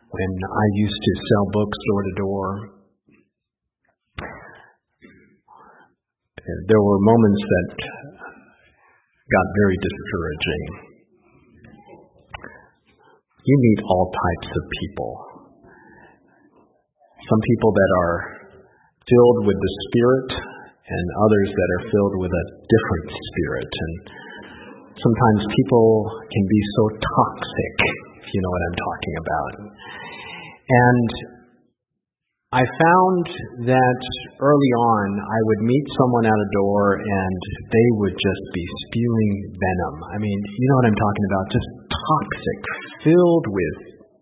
when I used to sell books door to door, there were moments that got very discouraging. You meet all types of people. Some people that are filled with the Spirit and others that are filled with a different spirit. And sometimes people can be so toxic, if you know what I'm talking about. And I found that early on I would meet someone at a door and they would just be spewing venom. I mean, you know what I'm talking about, just toxic, filled with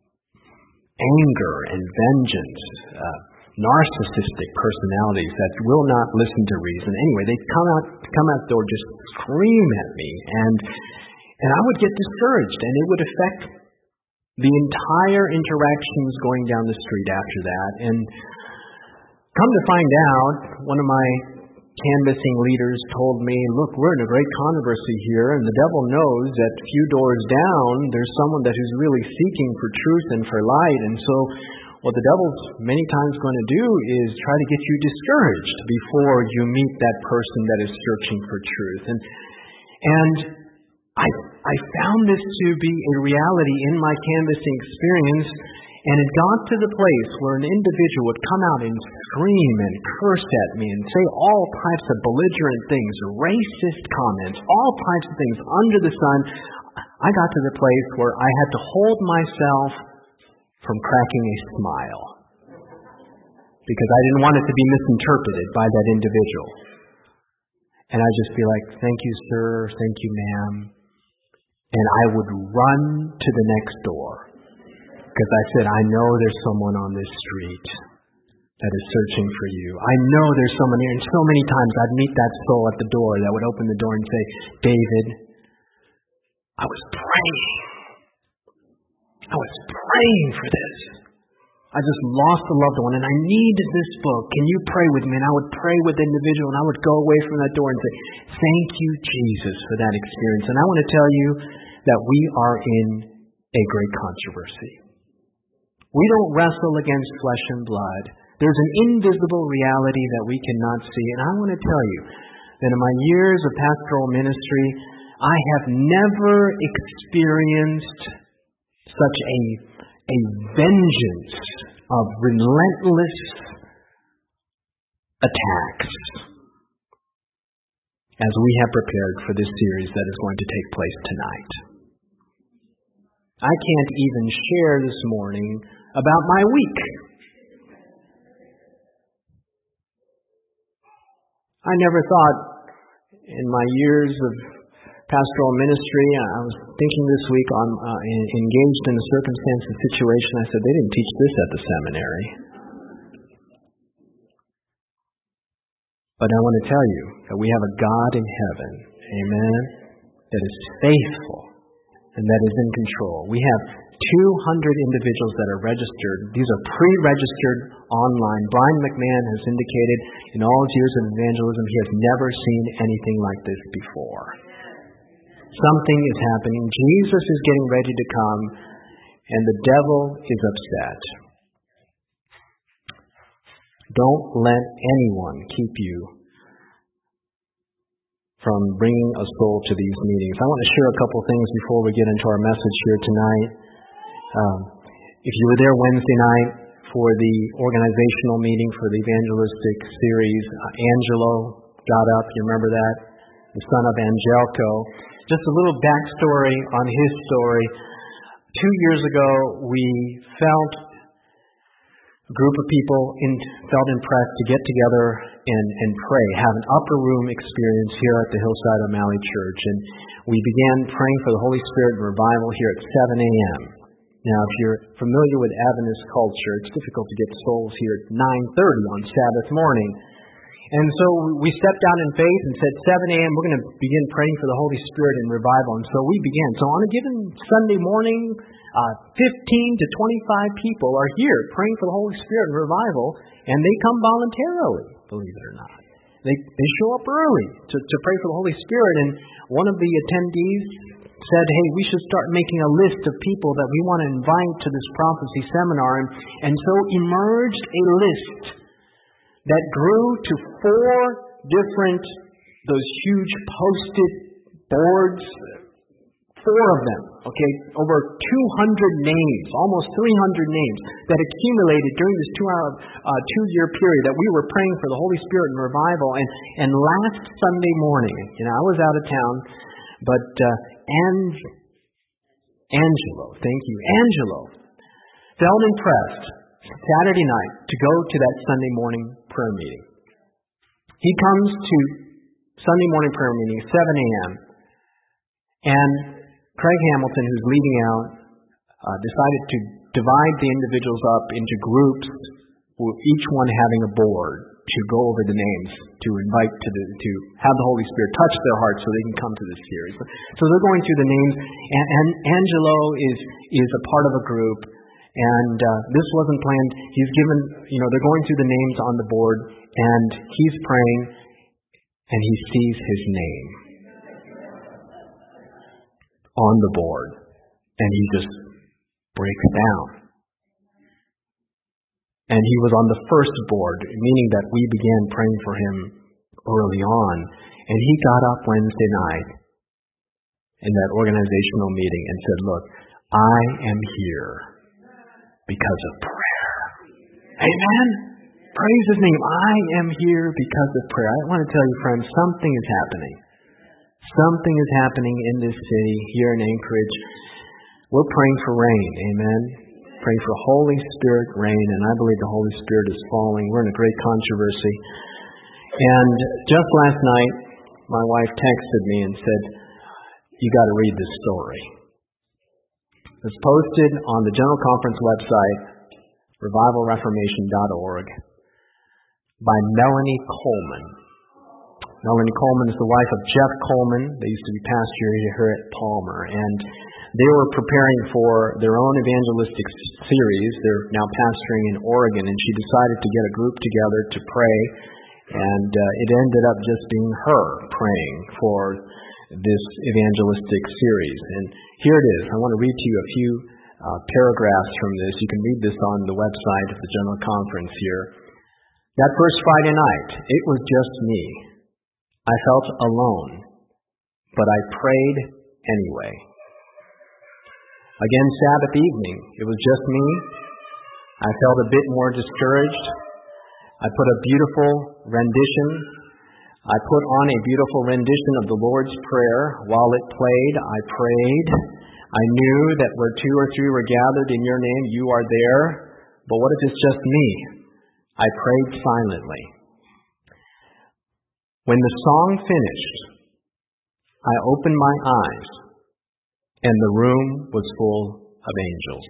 anger and vengeance, narcissistic personalities that will not listen to reason. Anyway, they come out the door, just scream at me, and I would get discouraged, and it would affect the entire interactions going down the street after that. And come to find out, one of my canvassing leaders told me, look, we're in a great controversy here, and the devil knows that a few doors down, there's someone that is really seeking for truth and for light. And so what the devil's many times going to do is try to get you discouraged before you meet that person that is searching for truth. And I found this to be a reality in my canvassing experience, and it got to the place where an individual would come out and scream and curse at me and say all types of belligerent things, racist comments, all types of things under the sun. I got to the place where I had to hold myself from cracking a smile because I didn't want it to be misinterpreted by that individual. And I'd just be like, thank you, sir, thank you, ma'am. And I would run to the next door because I said, I know there's someone on this street that is searching for you. I know there's someone here. And so many times I'd meet that soul at the door that would open the door and say, David, I was praying. I was praying for this. I just lost a loved one and I needed this book. Can you pray with me? And I would pray with the individual and I would go away from that door and say, thank you, Jesus, for that experience. And I want to tell you that we are in a great controversy. We don't wrestle against flesh and blood. There's an invisible reality that we cannot see. And I want to tell you that in my years of pastoral ministry, I have never experienced such a vengeance of relentless attacks as we have prepared for this series that is going to take place tonight. I can't even share this morning about my week. I never thought in my years of pastoral ministry, I was thinking this week on engaged in a circumstance and situation. I said, they didn't teach this at the seminary. But I want to tell you that we have a God in heaven, amen, that is faithful and that is in control. We have 200 individuals that are registered. These are pre-registered online. Brian McMahon has indicated in all his years of evangelism, he has never seen anything like this before. Something is happening. Jesus is getting ready to come, and the devil is upset. Don't let anyone keep you from bringing a soul to these meetings. I want to share a couple things before we get into our message here tonight. If you were there Wednesday night for the organizational meeting for the evangelistic series, Angelo got up. You remember that? The son of Angelico. Just a little backstory on his story. 2 years ago, we felt a group of people felt impressed to get together and pray, have an upper room experience here at the Hillside O'Malley Church. And we began praying for the Holy Spirit and revival here at 7 a.m. Now, if you're familiar with Adventist culture, it's difficult to get souls here at 9:30 on Sabbath morning. And so we stepped out in faith and said, 7 a.m., we're going to begin praying for the Holy Spirit and revival. And so we began. So on a given Sunday morning, 15 to 25 people are here praying for the Holy Spirit and revival, and they come voluntarily, believe it or not. They show up early to pray for the Holy Spirit. And one of the attendees said, hey, we should start making a list of people that we want to invite to this prophecy seminar, and so emerged a list that grew to 4 different, those huge posted boards, 4 of them, okay, over 200 names, almost 300 names that accumulated during this 2-year period that we were praying for the Holy Spirit and revival. And last Sunday morning, I was out of town, but Angelo felt impressed Saturday night to go to that Sunday morning prayer meeting. He comes to Sunday morning prayer meeting at 7 a.m. and Craig Hamilton, who's leading out, decided to divide the individuals up into groups, with each one having a board to go over the names, to invite to have the Holy Spirit touch their hearts so they can come to this series. So they're going through the names, and Angelo is a part of a group, and this wasn't planned. He's given, they're going through the names on the board, and he's praying, and he sees his name on the board, and he just breaks down. And he was on the first board, meaning that we began praying for him early on. And he got up Wednesday night in that organizational meeting and said, look, I am here because of prayer. Amen? Praise his name. I am here because of prayer. I want to tell you, friends, something is happening. Something is happening in this city, here in Anchorage. We're praying for rain. Amen? Praying for Holy Spirit rain, and I believe the Holy Spirit is falling. We're in a great controversy. And just last night, my wife texted me and said, you got to read this story. It's posted on the General Conference website, revivalreformation.org, by Melanie Coleman. Melanie Coleman is the wife of Jeff Coleman. They used to be pastor here at Palmer, and they were preparing for their own evangelistic series. They're now pastoring in Oregon, and she decided to get a group together to pray, and it ended up just being her praying for this evangelistic series. And here it is. I want to read to you a few paragraphs from this. You can read this on the website of the General Conference here. That first Friday night, it was just me. I felt alone, but I prayed anyway. Again, Sabbath evening, it was just me. I felt a bit more discouraged. I put on a beautiful rendition of the Lord's Prayer. While it played, I prayed. I knew that where 2 or 3 were gathered in your name, you are there. But what if it's just me? I prayed silently. When the song finished, I opened my eyes, and the room was full of angels.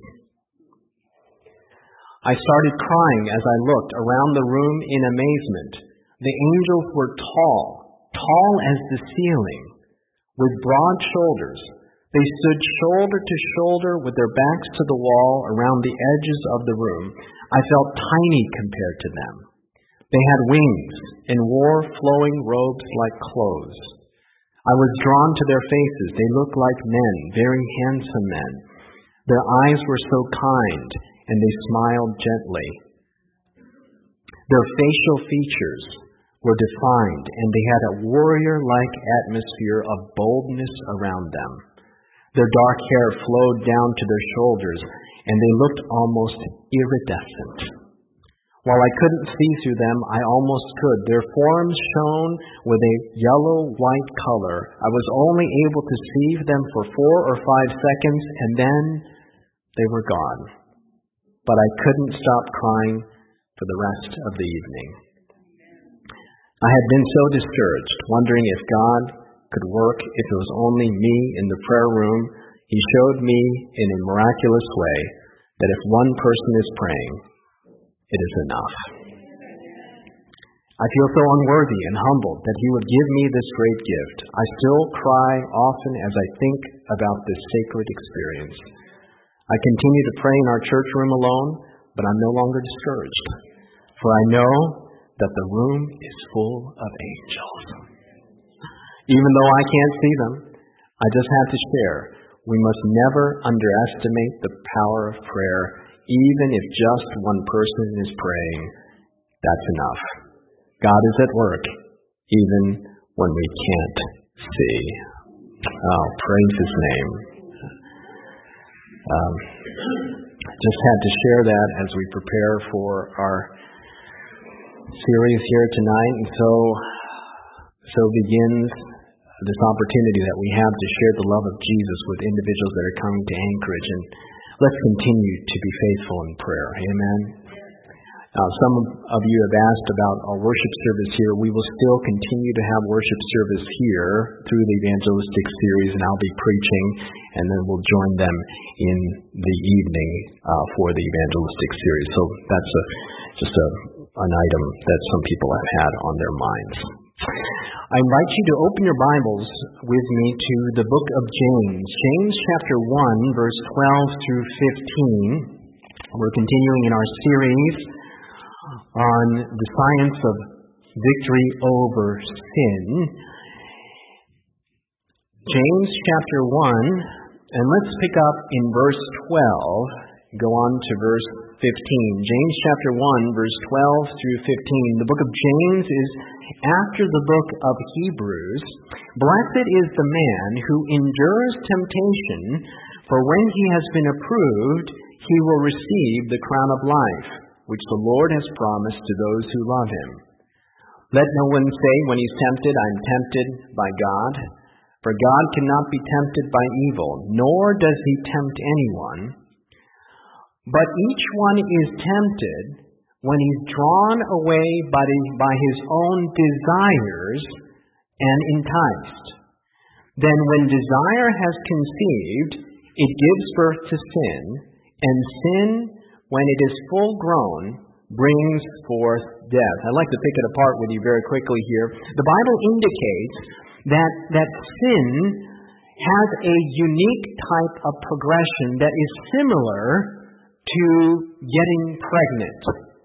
I started crying as I looked around the room in amazement. The angels were tall as the ceiling, with broad shoulders. They stood shoulder to shoulder with their backs to the wall around the edges of the room. I felt tiny compared to them. They had wings and wore flowing robes like clothes. I was drawn to their faces. They looked like men, very handsome men. Their eyes were so kind, and they smiled gently. Their facial features were defined, and they had a warrior-like atmosphere of boldness around them. Their dark hair flowed down to their shoulders, and they looked almost iridescent. While I couldn't see through them, I almost could. Their forms shone with a yellow-white color. I was only able to see them for 4 or 5 seconds, and then they were gone. But I couldn't stop crying for the rest of the evening. I had been so discouraged, wondering if God could work if it was only me in the prayer room. He showed me in a miraculous way that if one person is praying, it is enough. I feel so unworthy and humbled that He would give me this great gift. I still cry often as I think about this sacred experience. I continue to pray in our church room alone, but I'm no longer discouraged, for I know that the room is full of angels. Even though I can't see them, I just have to share, we must never underestimate the power of prayer. Even if just one person is praying, that's enough. God is at work, even when we can't see. Oh, praise His name. Just had to share that as we prepare for our series here tonight. And so begins this opportunity that we have to share the love of Jesus with individuals that are coming to Anchorage. And let's continue to be faithful in prayer. Amen. Some of you have asked about our worship service here. We will still continue to have worship service here through the evangelistic series, and I'll be preaching, and then we'll join them in the evening for the evangelistic series. So that's just an item that some people have had on their minds. I invite you to open your Bibles with me to the book of James. James chapter 1, verse 12 through 15. We're continuing in our series on the science of victory over sin. James chapter 1, and let's pick up in verse 12, go on to verse 15. James chapter 1, verse 12 through 15. The book of James is after the book of Hebrews. Blessed is the man who endures temptation, for when he has been approved, he will receive the crown of life, which the Lord has promised to those who love Him. Let no one say when he's tempted, I am tempted by God. For God cannot be tempted by evil, nor does He tempt anyone. But each one is tempted when he's drawn away by his own desires and enticed. Then when desire has conceived, it gives birth to sin, and sin, when it is full grown, brings forth death. I'd like to pick it apart with you very quickly here. The Bible indicates that sin has a unique type of progression that is similar to getting pregnant.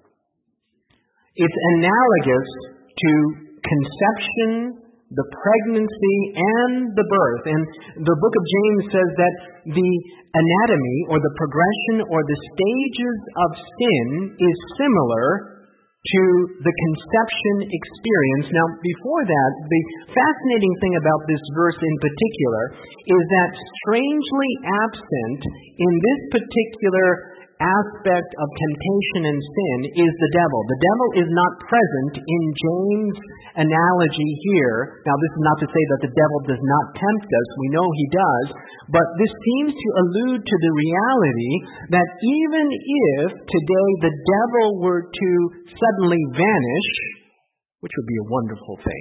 It's analogous to conception, the pregnancy, and the birth. And the book of James says that the anatomy or the progression or the stages of sin is similar to the conception experience. Now, before that, the fascinating thing about this verse in particular is that strangely absent in this particular aspect of temptation and sin is the devil. The devil is not present in James' analogy here. Now, this is not to say that the devil does not tempt us. We know he does. But this seems to allude to the reality that even if today the devil were to suddenly vanish, which would be a wonderful thing,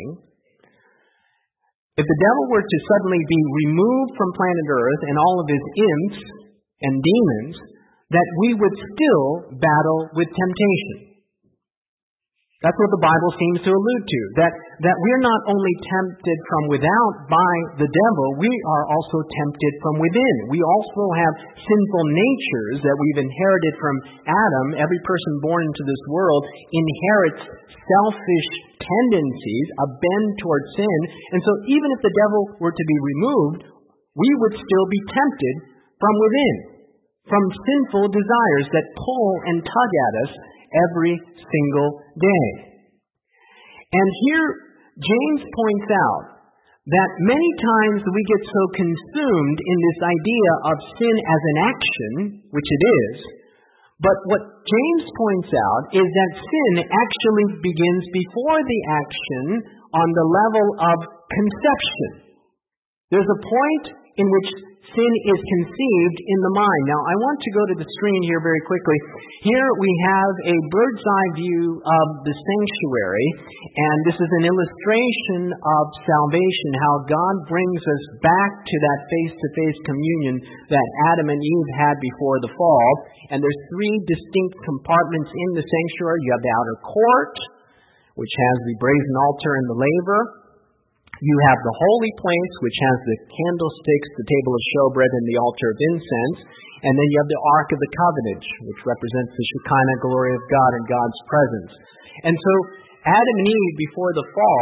if the devil were to suddenly be removed from planet Earth and all of his imps and demons, that we would still battle with temptation. That's what the Bible seems to allude to, that we're not only tempted from without by the devil, we are also tempted from within. We also have sinful natures that we've inherited from Adam. Every person born into this world inherits selfish tendencies, a bend toward sin. And so even if the devil were to be removed, we would still be tempted from within, from sinful desires that pull and tug at us every single day. And here, James points out that many times we get so consumed in this idea of sin as an action, which it is, but what James points out is that sin actually begins before the action on the level of conception. There's a point in which sin is conceived in the mind. Now, I want to go to the screen here very quickly. Here we have a bird's eye view of the sanctuary, and this is an illustration of salvation, how God brings us back to that face-to-face communion that Adam and Eve had before the fall. And there's three distinct compartments in the sanctuary. You have the outer court, which has the brazen altar and the laver. You have the holy place, which has the candlesticks, the table of showbread, and the altar of incense. And then you have the Ark of the Covenant, which represents the Shekinah glory of God and God's presence. And so Adam and Eve, before the fall,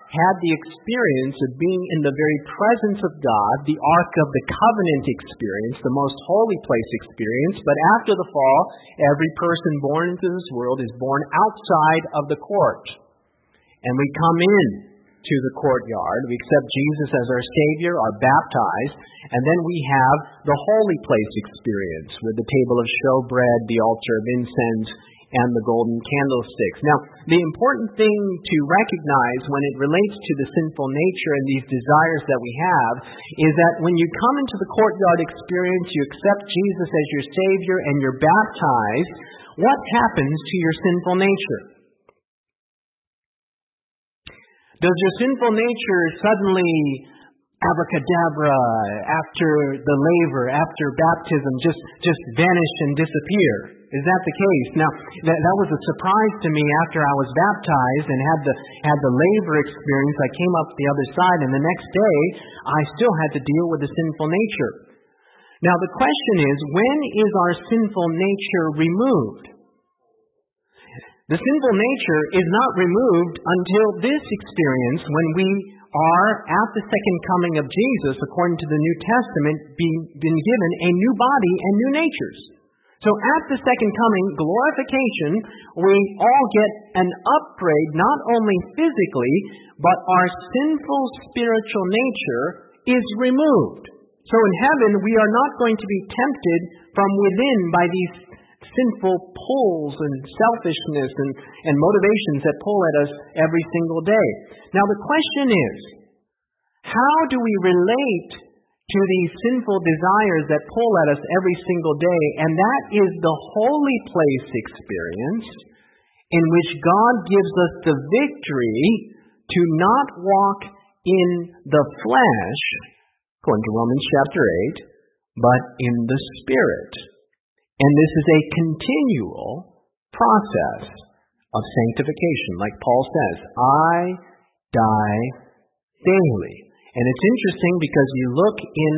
had the experience of being in the very presence of God, the Ark of the Covenant experience, the most holy place experience. But after the fall, every person born into this world is born outside of the court. And we come in to the courtyard. We accept Jesus as our Savior, are baptized, and then we have the holy place experience with the table of showbread, the altar of incense, and the golden candlesticks. Now, the important thing to recognize when it relates to the sinful nature and these desires that we have is that when you come into the courtyard experience, you accept Jesus as your Savior, and you're baptized, what happens to your sinful nature? Does your sinful nature suddenly, abracadabra, after the laver, after baptism, just vanish and disappear? Is that the case? Now, that was a surprise to me after I was baptized and had the laver experience. I came up the other side, and the next day, I still had to deal with the sinful nature. Now, the question is, when is our sinful nature removed? The sinful nature is not removed until this experience, when we are, at the second coming of Jesus, according to the New Testament, been given a new body and new natures. So at the second coming, glorification, we all get an upgrade, not only physically, but our sinful spiritual nature is removed. So in heaven, we are not going to be tempted from within by these sinful pulls and selfishness and motivations that pull at us every single day. Now the question is, how do we relate to these sinful desires that pull at us every single day? And that is the holy place experience in which God gives us the victory to not walk in the flesh, according to Romans chapter 8, but in the Spirit. And this is a continual process of sanctification. Like Paul says, I die daily. And it's interesting because you look in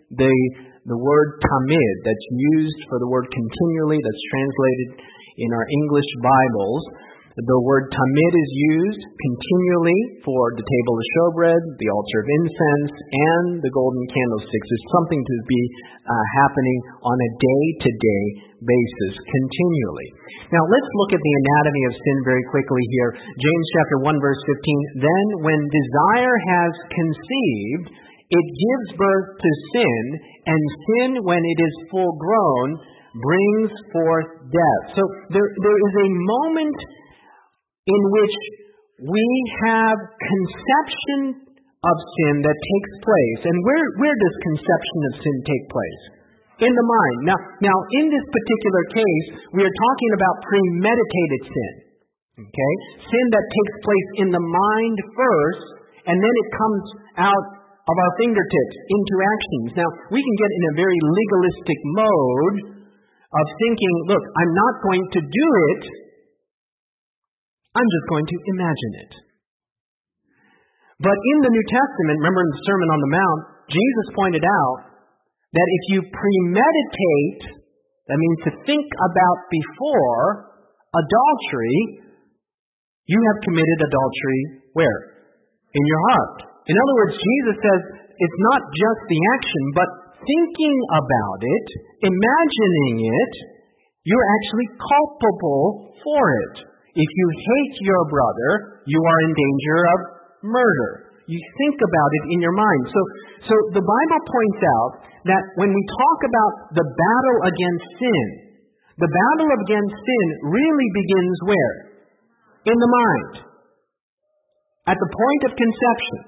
the word tamid that's used for the word continually, that's translated in our English Bibles. The word tamid is used continually for the table of showbread, the altar of incense, and the golden candlesticks. It's something to be happening on a day-to-day basis continually. Now let's look at the anatomy of sin very quickly here. James chapter 1 verse 15, then when desire has conceived, it gives birth to sin, and sin when it is full grown brings forth death. So there is a moment in which we have conception of sin that takes place. And where does conception of sin take place? In the mind. Now, in this particular case, we are talking about premeditated sin. Okay? Sin that takes place in the mind first, and then it comes out of our fingertips into actions. Now, we can get in a very legalistic mode of thinking, look, I'm not going to do it, I'm just going to imagine it. But in the New Testament, remember in the Sermon on the Mount, Jesus pointed out that if you premeditate, that means to think about before adultery, you have committed adultery where? In your heart. In other words, Jesus says it's not just the action, but thinking about it, imagining it, you're actually culpable for it. If you hate your brother, you are in danger of murder. You think about it in your mind. So the Bible points out that when we talk about the battle against sin, the battle against sin really begins where? In the mind. At the point of conception.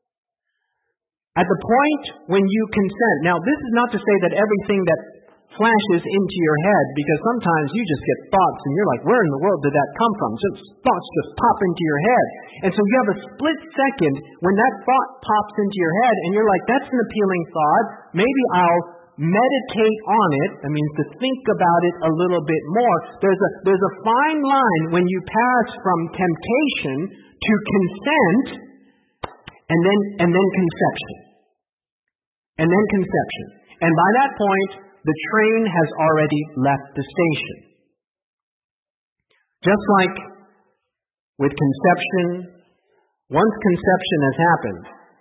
At the point when you consent. Now, this is not to say that everything that flashes into your head, because sometimes you just get thoughts and you're like, where in the world did that come from? Just thoughts just pop into your head. And so you have a split second when that thought pops into your head and you're like, that's an appealing thought. Maybe I'll meditate on it. That means to think about it a little bit more. There's a fine line when you pass from temptation to consent and then conception. And then conception. And by that point, the train has already left the station. Just like with conception, Once conception has happened,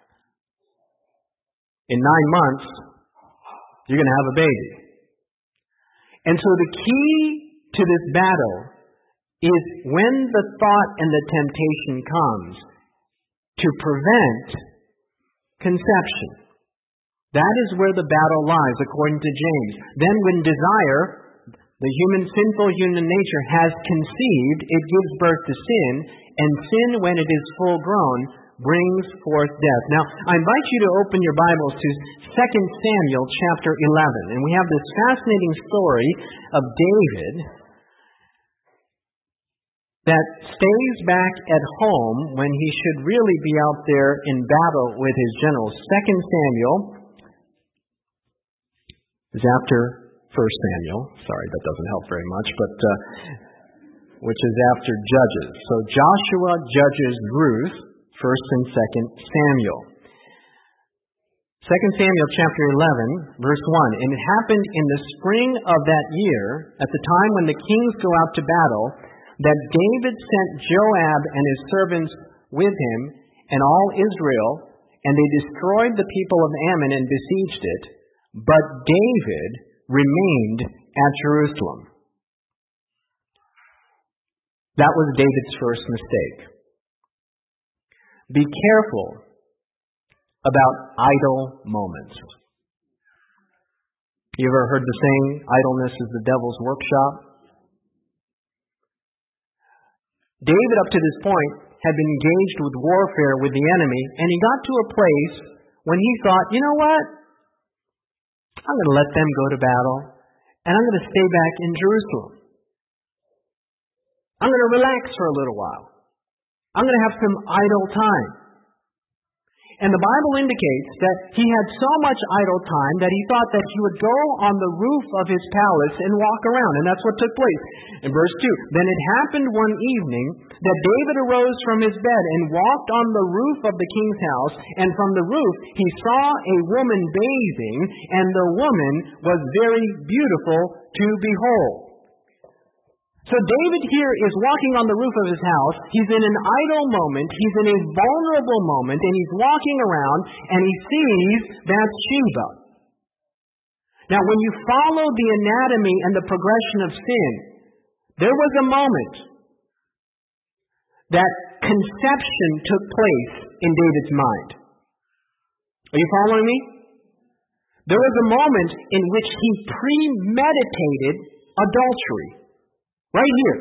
in 9 months, you're going to have a baby. And so the key to this battle is when the thought and the temptation comes to prevent conception. That is where the battle lies, according to James. Then when desire, the sinful human nature, has conceived, it gives birth to sin, and sin, when it is full grown, brings forth death. Now, I invite you to open your Bibles to 2 Samuel chapter 11. And we have this fascinating story of David that stays back at home when he should really be out there in battle with his generals. 2 Samuel is after 1 Samuel. Sorry, that doesn't help very much, but which is after Judges. So Joshua judges Ruth, 1 and 2 Samuel. 2 Samuel chapter 11, verse 1. And it happened in the spring of that year, at the time when the kings go out to battle, that David sent Joab and his servants with him and all Israel, and they destroyed the people of Ammon and besieged it. But David remained at Jerusalem. That was David's first mistake. Be careful about idle moments. You ever heard the saying, idleness is the devil's workshop? David, up to this point, had been engaged with warfare with the enemy, and he got to a place when he thought, you know what? I'm going to let them go to battle, and I'm going to stay back in Jerusalem. I'm going to relax for a little while. I'm going to have some idle time. And the Bible indicates that he had so much idle time that he thought that he would go on the roof of his palace and walk around. And that's what took place. In verse 2, then it happened one evening that David arose from his bed and walked on the roof of the king's house. And from the roof he saw a woman bathing, and the woman was very beautiful to behold. So David here is walking on the roof of his house. He's in an idle moment. He's in a vulnerable moment, and he's walking around, and he sees Bathsheba. Now, when you follow the anatomy and the progression of sin, there was a moment that conception took place in David's mind. Are you following me? There was a moment in which he premeditated adultery. Right here.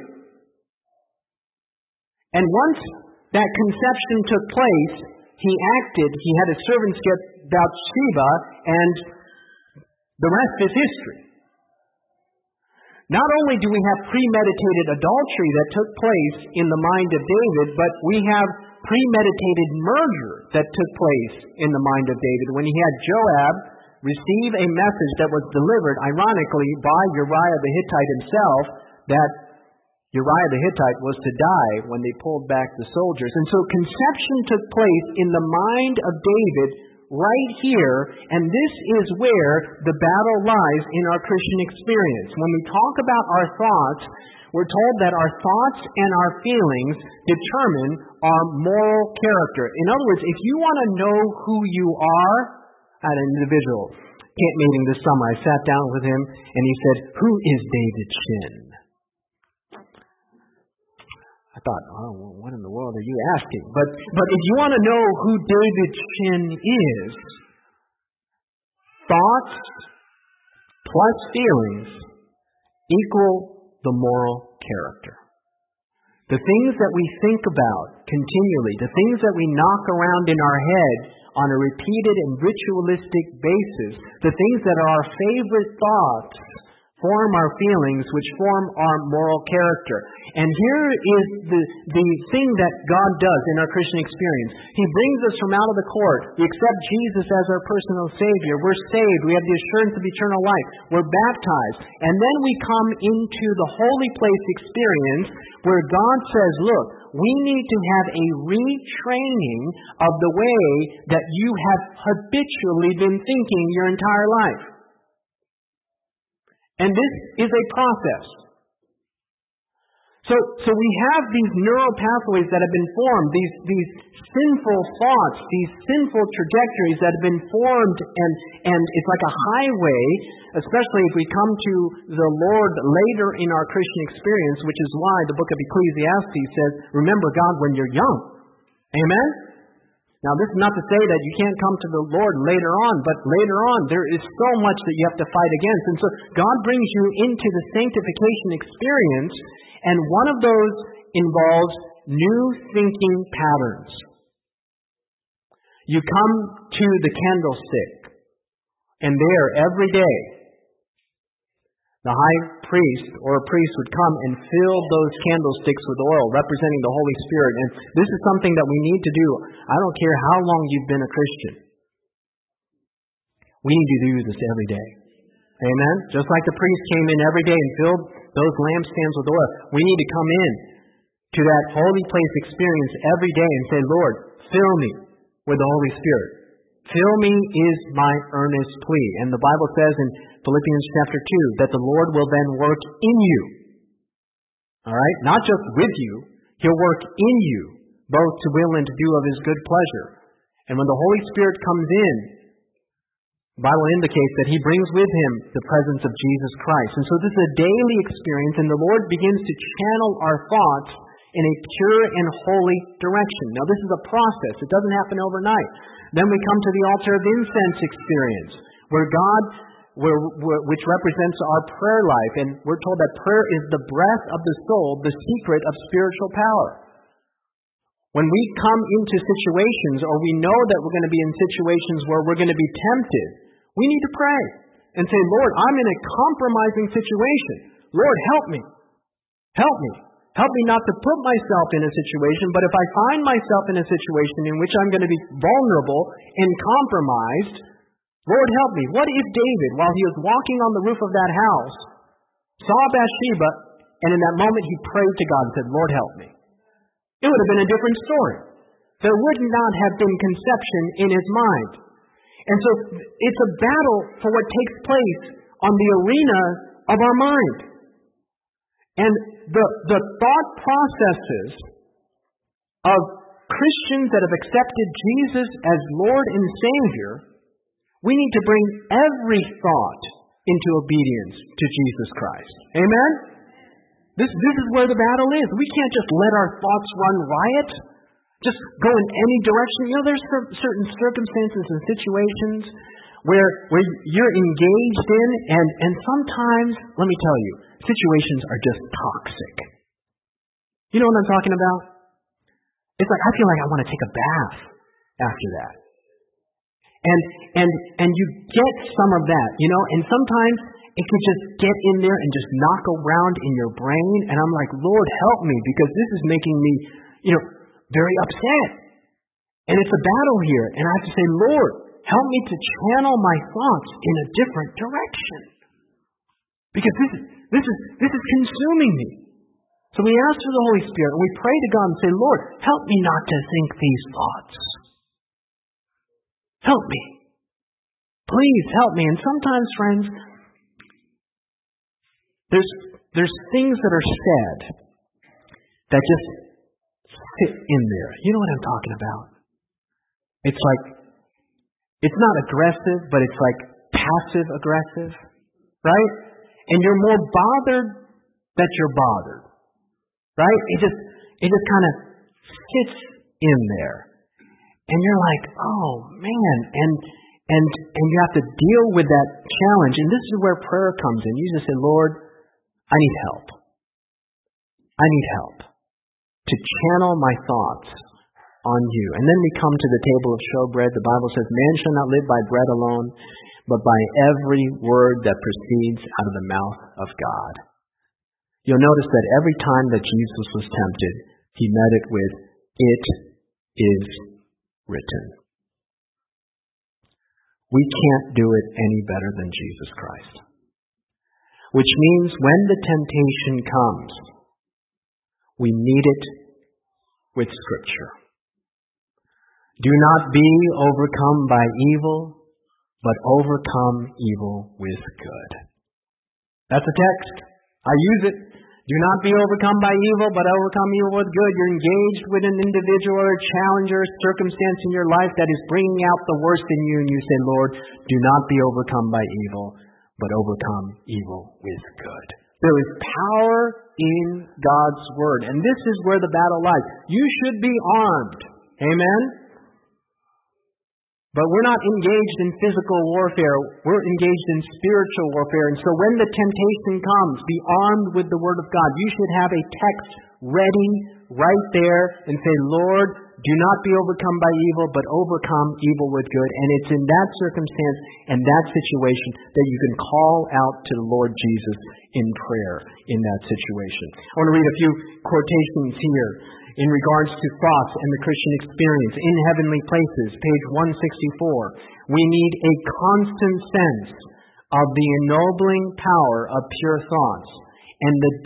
And once that conception took place, he had his servants get Bathsheba, and the rest is history. Not only do we have premeditated adultery that took place in the mind of David, but we have premeditated murder that took place in the mind of David when he had Joab receive a message that was delivered, ironically, by Uriah the Hittite himself, that Uriah the Hittite was to die when they pulled back the soldiers. And so conception took place in the mind of David right here, and this is where the battle lies in our Christian experience. When we talk about our thoughts, we're told that our thoughts and our feelings determine our moral character. In other words, if you want to know who you are, I had an individual camp meeting this summer. I sat down with him, and he said, "Who is David Shin?" I thought, oh, what in the world are you asking? But if you want to know who David Shin is, thoughts plus feelings equal the moral character. The things that we think about continually, the things that we knock around in our head on a repeated and ritualistic basis, the things that are our favorite thoughts, form our feelings, which form our moral character. And here is the thing that God does in our Christian experience. He brings us from out of the court. We accept Jesus as our personal Savior. We're saved. We have the assurance of eternal life. We're baptized. And then we come into the holy place experience where God says, look, we need to have a retraining of the way that you have habitually been thinking your entire life. And this is a process. So we have these neural pathways that have been formed, these sinful thoughts, these sinful trajectories that have been formed, and it's like a highway, especially if we come to the Lord later in our Christian experience, which is why the book of Ecclesiastes says, remember God when you're young. Amen? Now, this is not to say that you can't come to the Lord later on, but later on there is so much that you have to fight against. And so God brings you into the sanctification experience, and one of those involves new thinking patterns. You come to the candlestick, and there every day, the high priest or a priest would come and fill those candlesticks with oil, representing the Holy Spirit. And this is something that we need to do. I don't care how long you've been a Christian. We need to do this every day. Amen? Just like the priest came in every day and filled those lampstands with oil, we need to come in to that holy place experience every day and say, Lord, fill me with the Holy Spirit. Fill me is my earnest plea. And the Bible says in Philippians chapter 2 that the Lord will then work in you. All right? Not just with you. He'll work in you, both to will and to do of His good pleasure. And when the Holy Spirit comes in, the Bible indicates that He brings with Him the presence of Jesus Christ. And so this is a daily experience, and the Lord begins to channel our thoughts in a pure and holy direction. Now, this is a process. It doesn't happen overnight. Then we come to the altar of incense experience, where God, which represents our prayer life, and we're told that prayer is the breath of the soul, the secret of spiritual power. When we come into situations, or we know that we're going to be in situations where we're going to be tempted, we need to pray and say, Lord, I'm in a compromising situation. Lord, help me. Help me. Help me not to put myself in a situation, but if I find myself in a situation in which I'm going to be vulnerable and compromised, Lord, help me. What if David, while he was walking on the roof of that house, saw Bathsheba, and in that moment he prayed to God and said, Lord, help me? It would have been a different story. There would not have been conception in his mind. And so it's a battle for what takes place on the arena of our mind. And the thought processes of Christians that have accepted Jesus as Lord and Savior, we need to bring every thought into obedience to Jesus Christ. Amen? This is where the battle is. We can't just let our thoughts run riot, just go in any direction. You know, there's certain circumstances and situations where you're engaged in, and sometimes, let me tell you, situations are just toxic. You know what I'm talking about? It's like, I feel like I want to take a bath after that. And you get some of that, you know, and sometimes it can just get in there and just knock around in your brain, and I'm like, Lord, help me, because this is making me, very upset. And it's a battle here, and I have to say, Lord, help me to channel my thoughts in a different direction. Because this is consuming me. So we ask for the Holy Spirit, and we pray to God and say, Lord, help me not to think these thoughts. Help me. Please help me. And sometimes, friends, there's things that are said that just sit in there. You know what I'm talking about? It's like, it's not aggressive, but it's like passive aggressive, right? And you're more bothered that you're bothered, right? It just kind of sits in there. And you're like, oh man, and you have to deal with that challenge. And this is where prayer comes in. You just say, Lord, I need help. I need help to channel my thoughts on you. And then we come to the table of showbread. The Bible says, man shall not live by bread alone, but by every word that proceeds out of the mouth of God. You'll notice that every time that Jesus was tempted, He met it with, it is written. We can't do it any better than Jesus Christ. Which means when the temptation comes, we meet it with Scripture. Do not be overcome by evil, but overcome evil with good. That's a text. I use it Do not be overcome by evil, but overcome evil with good. You're engaged with an individual or a challenge or a circumstance in your life that is bringing out the worst in you, and you say, Lord, do not be overcome by evil, but overcome evil with good. There is power in God's Word, and this is where the battle lies. You should be armed. Amen? But we're not engaged in physical warfare. We're engaged in spiritual warfare. And so when the temptation comes, be armed with the Word of God. You should have a text ready right there and say, Lord, do not be overcome by evil, but overcome evil with good. And it's in that circumstance and that situation that you can call out to the Lord Jesus in prayer in that situation. I want to read a few quotations here in regards to thoughts and the Christian experience. In Heavenly Places, page 164, we need a constant sense of the ennobling power of pure thoughts and the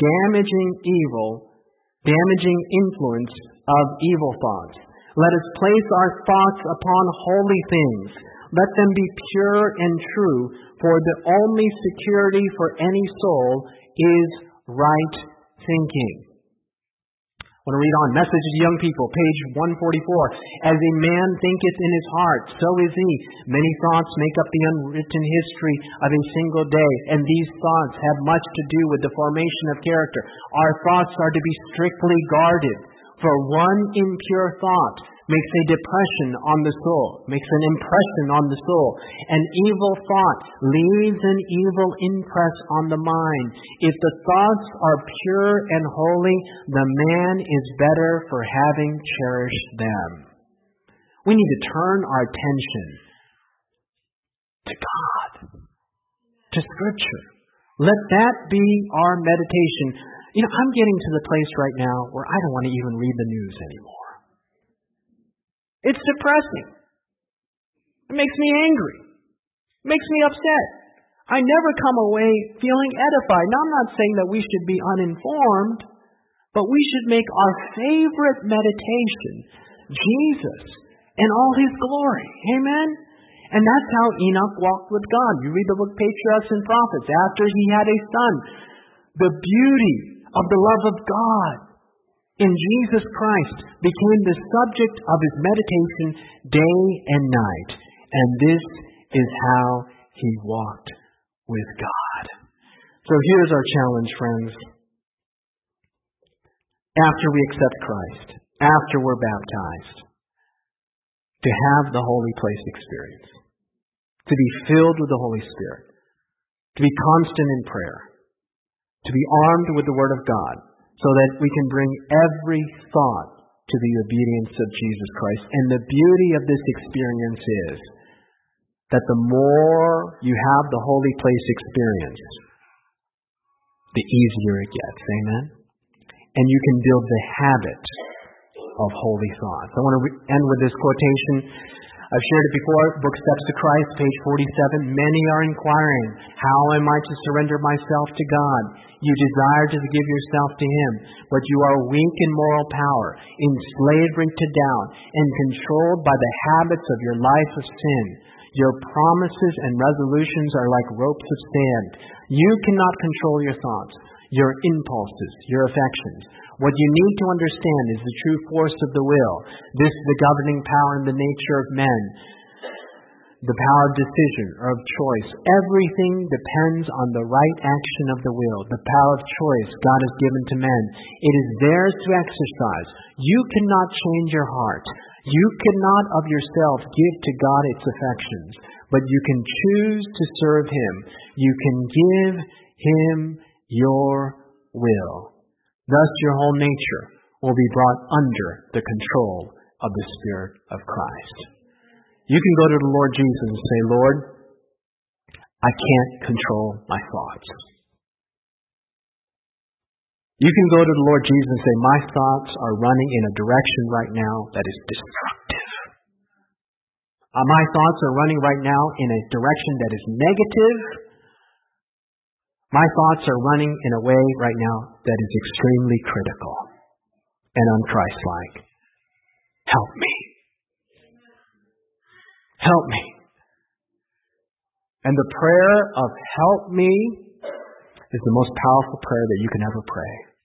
damaging influence of evil thoughts. Let us place our thoughts upon holy things. Let them be pure and true, for the only security for any soul is right thinking. I want to read on. Message to Young People, page 144. As a man thinketh in his heart, so is he. Many thoughts make up the unwritten history of a single day, and these thoughts have much to do with the formation of character. Our thoughts are to be strictly guarded, for one impure thought makes a depression on the soul, makes an impression on the soul. An evil thought leaves an evil impress on the mind. If the thoughts are pure and holy, the man is better for having cherished them. We need to turn our attention to God, to Scripture. Let that be our meditation. I'm getting to the place right now where I don't want to even read the news anymore. It's depressing. It makes me angry. It makes me upset. I never come away feeling edified. Now, I'm not saying that we should be uninformed, but we should make our favorite meditation Jesus and all His glory. Amen? And that's how Enoch walked with God. You read the book Patriarchs and Prophets. After he had a son, the beauty of the love of God in Jesus Christ became the subject of his meditation day and night. And this is how he walked with God. So here's our challenge, friends. After we accept Christ, after we're baptized, to have the holy place experience, to be filled with the Holy Spirit, to be constant in prayer, to be armed with the Word of God, so that we can bring every thought to the obedience of Jesus Christ. And the beauty of this experience is that the more you have the holy place experience, the easier it gets. Amen? And you can build the habit of holy thoughts. I want to end with this quotation. I've shared it before, book Steps to Christ, page 47. Many are inquiring, how am I to surrender myself to God? You desire to give yourself to Him, but you are weak in moral power, in slavery to doubt, and controlled by the habits of your life of sin. Your promises and resolutions are like ropes of sand. You cannot control your thoughts, your impulses, your affections. What you need to understand is the true force of the will. This is the governing power in the nature of men. The power of decision or of choice. Everything depends on the right action of the will. The power of choice God has given to men. It is theirs to exercise. You cannot change your heart. You cannot of yourself give to God its affections, but you can choose to serve Him. You can give Him your will. Thus your whole nature will be brought under the control of the Spirit of Christ. You can go to the Lord Jesus and say, Lord, I can't control my thoughts. You can go to the Lord Jesus and say, my thoughts are running in a direction right now that is destructive. My thoughts are running right now in a direction that is negative. My thoughts are running in a way right now that is extremely critical and un-Christ-like. Help me. Help me. And the prayer of help me is the most powerful prayer that you can ever pray.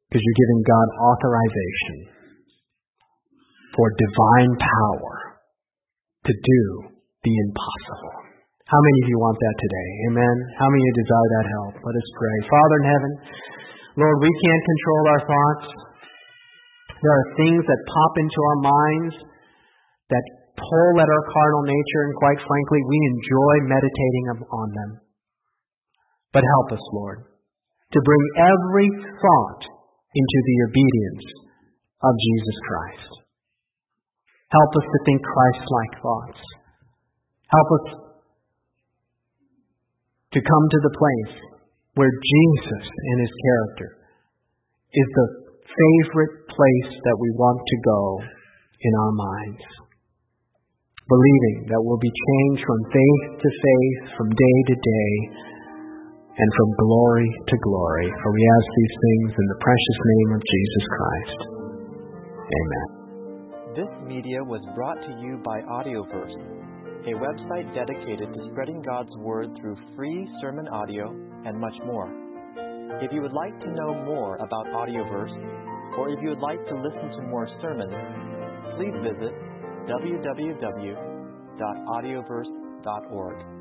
because you're giving God authorization for divine power to do the impossible. How many of you want that today? Amen? How many of you desire that help? Let us pray. Father in heaven, Lord, we can't control our thoughts. There are things that pop into our minds that pull at our carnal nature, and quite frankly, we enjoy meditating on them. But help us, Lord, to bring every thought into the obedience of Jesus Christ. Help us to think Christ-like thoughts. Help us to come to the place where Jesus and His character is the favorite place that we want to go in our minds. Believing that we'll be changed from faith to faith, from day to day, and from glory to glory. For we ask these things in the precious name of Jesus Christ. Amen. This media was brought to you by Audioverse, a website dedicated to spreading God's Word through free sermon audio and much more. If you would like to know more about Audioverse, or if you would like to listen to more sermons, please visit www.audioverse.org.